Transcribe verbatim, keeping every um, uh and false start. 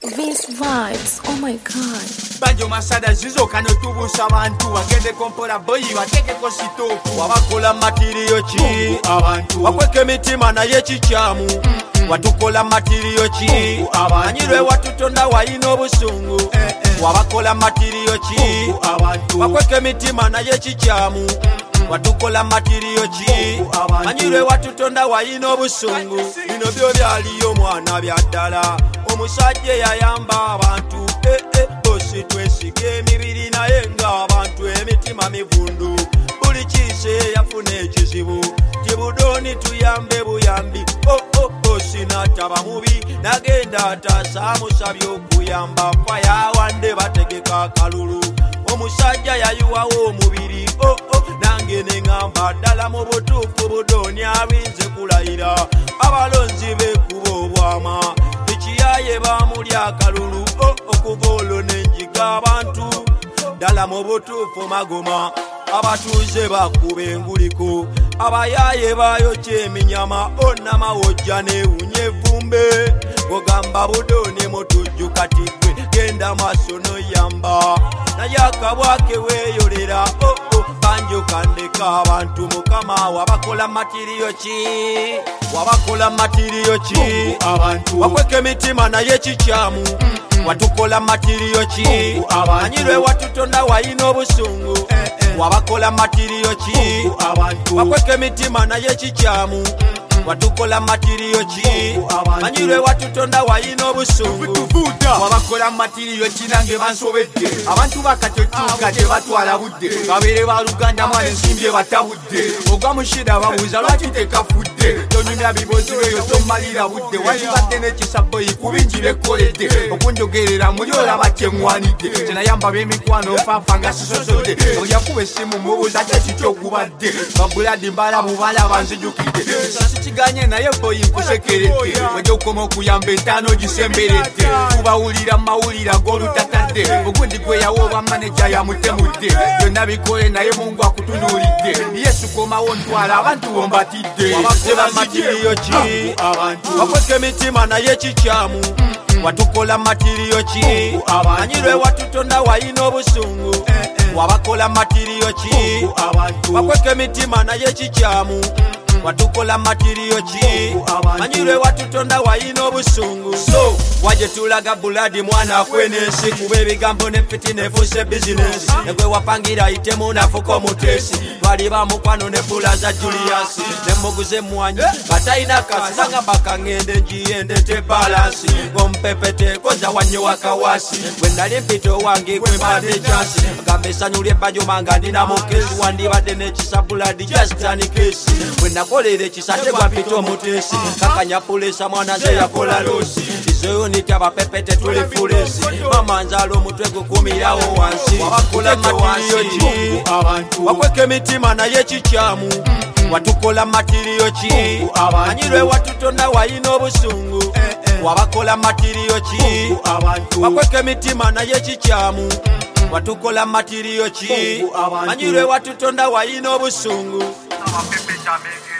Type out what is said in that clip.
Vince Vibes, oh my god. Banjo masada zizo kano tubusa abantu wagende kompola boyi watekeko sitoku wabakola materiyo ki abantu wakweke mitima naye kikyamu watukola materiyo ki anyirwe watutonda wayina obusungu wabakola materiyo ki abantu wakweke mitima naye kikyamu watukola materiyo ki anyirwe watutonda wayina obusungu bino byo byaliyo mwana byaddala omusajja yayamba abantu eh eh bosi twesige emibiri naye nga abantu emitima mivundu buli kise yafuna ekizibu tibudoni tuyambe buyambi oh oh bosi nataba mubi nagenda atasa musabye okuyamba faya wande bategeka akalulu omusajja yayuwawo omubiri oh oh nange neŋŋamba ddala mu butuufu budoni abinze kulayira abalonzi bekuba obwama ekiyaye bamulya akalulu oh okuva olwo nenjiga abantu ddala mu butuufu magoma abatuuze bakuba enguliko abayaye bayokya eminyama onamawojja newunya evumbe ogamba budoni mutujju kati gwe genda maaso noyamba naye akabwake weeyolera oh oh banjo kandeka abantu mukama wabakola materiyo ki wabakola materiyo ki abantu wakweka emitima naye kikyamu watukola materiyo ki anyirwe watutonda wayina obusungu wabakola materiyo ki abantu wakweka emitima naye kikyamu watukola materiyo ki anyirwe watutonda wayina obusungu wabakola materiyo ki nange bansobedde abantu bakatotuka tebatwala budde kabere baluganda mwana ensimbye batabudde ogwa mushida babuuza lwaki tekafudde tonyumya bibozi beyo tomalira budde wandibadde n'ekisaboyi kubingi bekkoledde okunjogerera muli olaba kyeŋŋwanidde kyenayamba b'emikwano nfanfa nga sisosodde olyakuba essimu mubuuza kyekitogubadde babuladi mbala bubala banzijukidde ganye naye boyi nkusekeredde wajja okukoma okuyamba entaano gisemberedde kubawulira mawulira g'olutatadde ogundi gwe yawoba maneja yamutemudde byonna bikole naye mungu akutunuulidde yesu komawo ntwala abantu bombatidde wabakola materiyo ki abantu wakweka emitima naye kikyamu watukola materiyo ki anyirwe watutonda wayina obusungu wabakola materiyo ki abantu wakweka emitima naye kikyamu watukola materiyo ki anyirwe watutonda wayina obusungu so waje tulaga buladi mwana akwenensi kuba ebigambo nefiti nefuse bizinesi negwe wapangira ayitemu nafuka omutesi twali bamukwano ne pula za Julius nemuguze mwanyi batayina kasanga bakangende njiyendete balansi ngompepete koza wanyo wakawasi bwe nali mpito wange gwe mbadde chansi gambe sanyulye banjo manga ndina mukesi wandibadde n'ekisa buladi jasitani kesi bwe nakolera ekisate gwapita omutesi kakanya pulesa mwana ze yakola losi izoyonita abapepete tuli fulesi mama nzala omutwe gukumirawo wansi wabakola materiyo ki abantu wakweka emitima naye kikyamu watukola materiyo ki anyirwe watutonda wayina obusungu wabakola materiyo ki abantu wakweka emitima naye kikyamu watukola materiyo ki anyirwe watutonda wayina obusungu.